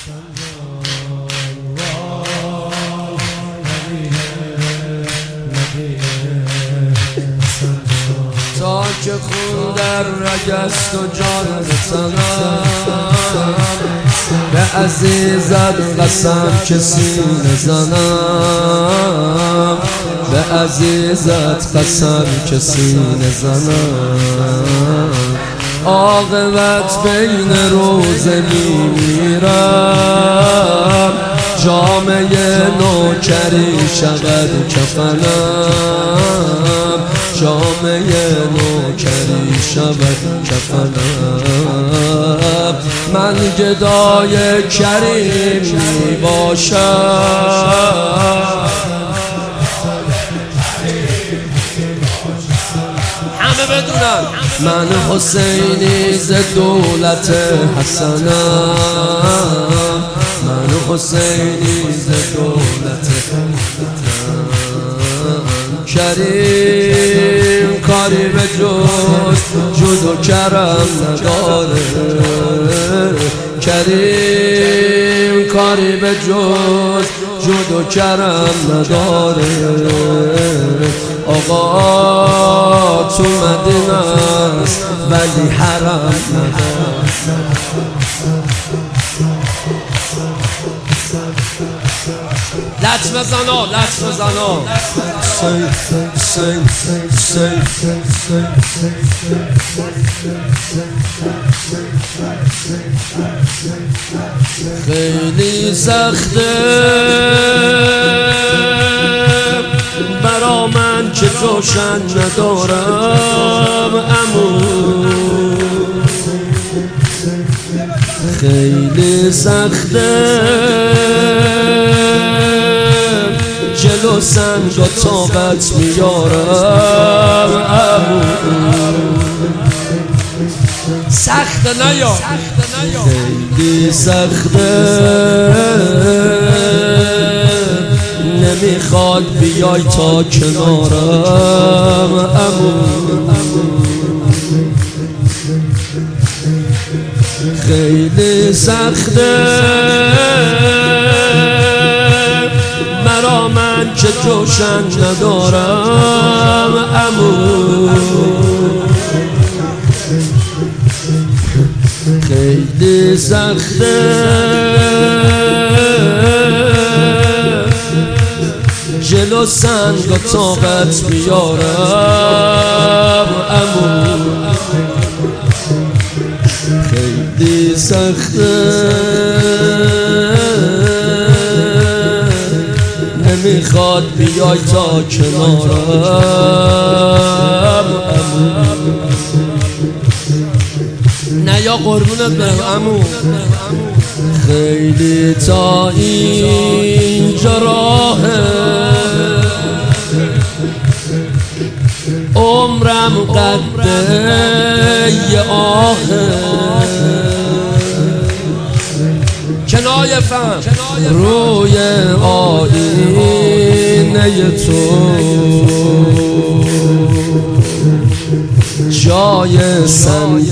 تا که خون در رگست و جان بزنم به عزیزت قسم که سینه زنم به عزیزت قسم که سینه زنم عاقبت بین روزه میمیرم جامعه نوکری شود کفنم جامعه نوکری شود کفنم من گدای کریم می باشم همه بدونن من حسینی ز دولت حسنم من حسینی ز دولت کریم کاری به جز و کرم نداره کریم کاری به جز و کرم نداره آقا تو مدینه است ولی حرم نداره لطف بزنا لطف بزنا خیلی سخته برا من که جوشن ندارم عمو خیلی سخته جلو سنگ و طاقت میارم عمو سخته نیا خیلی سخته نمیخواد بیای تا کنارم عمو خیلی سخته برا من که جوشن ندارم عمو خیلی سخته جلو سنگ و طاقت میارم عمو خیلی سخته نمیخواد بیای تا کنارم نه یا قربونت برم عمو خیلی تا اینجا راهه عمرم قده یه آهه کنایه فهم روی آینه تو جای سنگ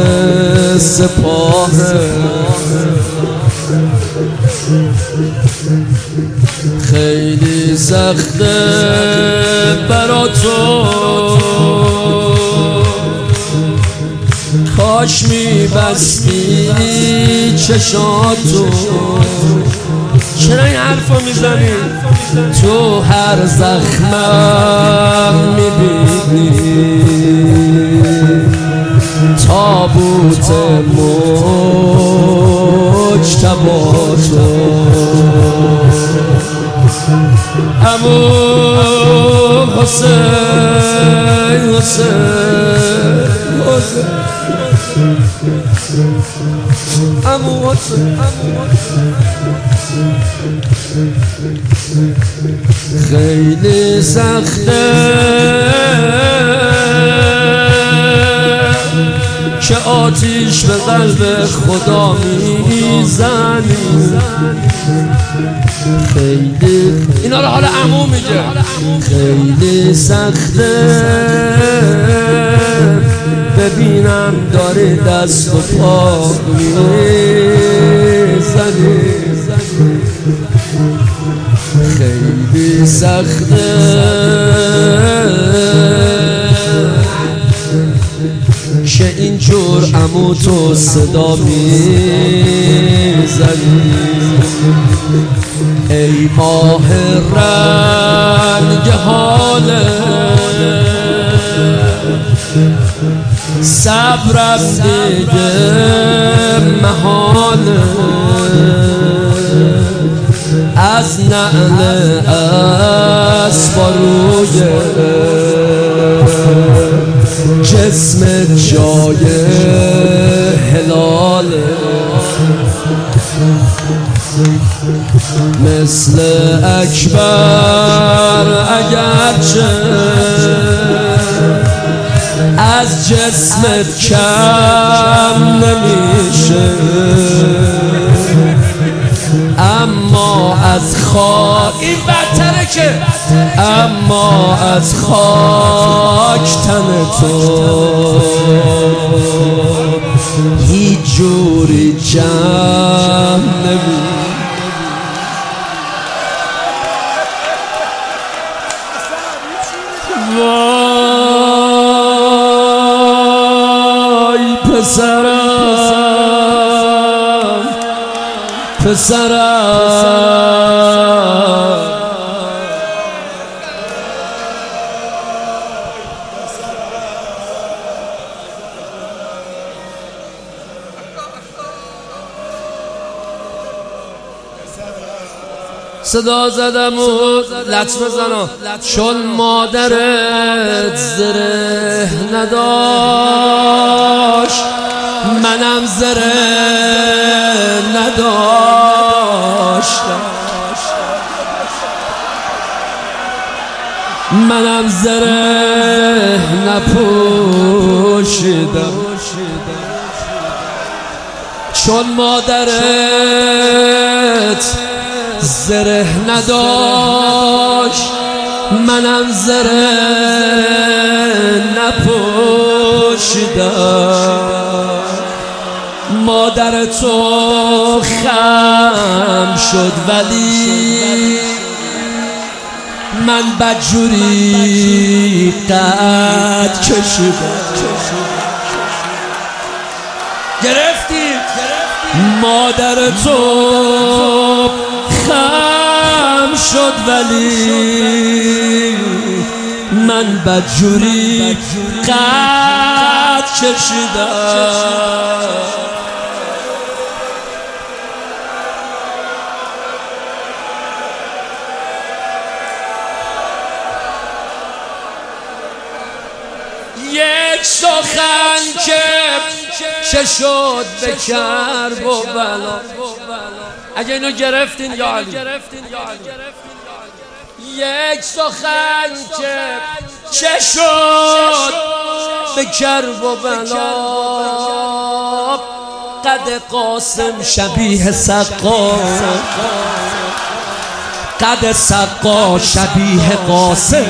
سپاهه خیلی سخته برا تو کاش میبستی چشاتو چرا این حرفا میزنی تو هر زخمم میبینی تابوت مجتباتو عمو حسین عمو حسین خیلی سخته که آتیش به قلب خدا میزنی خیلی اینا رو حالا عمو میگه خیلی سخته ببینم داری دست و پا میزنی سخته که اینجور عمو تو صدا میزنی ای ماه رنگ حاله صبرم دیگه محاله از نعل اسباروی جسم جای هلاله مثل اکبر اگرچه از جسمت کم نمیشه اما از خاک این بدتره که اما از خاک تن تو هیچ جوری جمع نمیشه وای پسرم صدا زدم و لطف بزنم چون مادرت زره نداشت منم زره نداشتم منم زره نپوشیدم چون مادرت زره نداشت منم زره نپوشیدم مادر تو خم شد ولی من بدجوری قد کشیدم گرفتی مادر تو خم شد ولی من بدجوری قد کشیدم یک سخن که شد به کرب و بلا اگه اینو گرفتین یا علی یک سخن که شد به کرب و بلا قد قاسم شبیه سقا قد سقا شبیه قاسم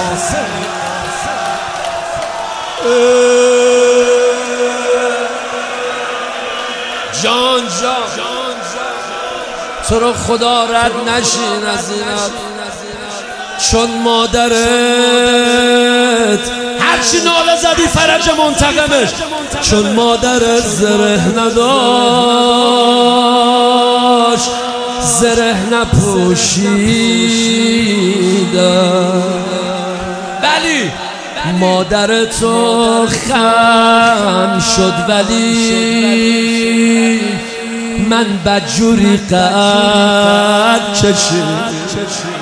جان تو رو خدا رد نشین از اینات چون مادرت هرچی ناله زدی فرج منتقمش چون مادرت زره نداشت زره نپوشیدم ولی مادر تو خم شد ولی من بدجوری قد کشید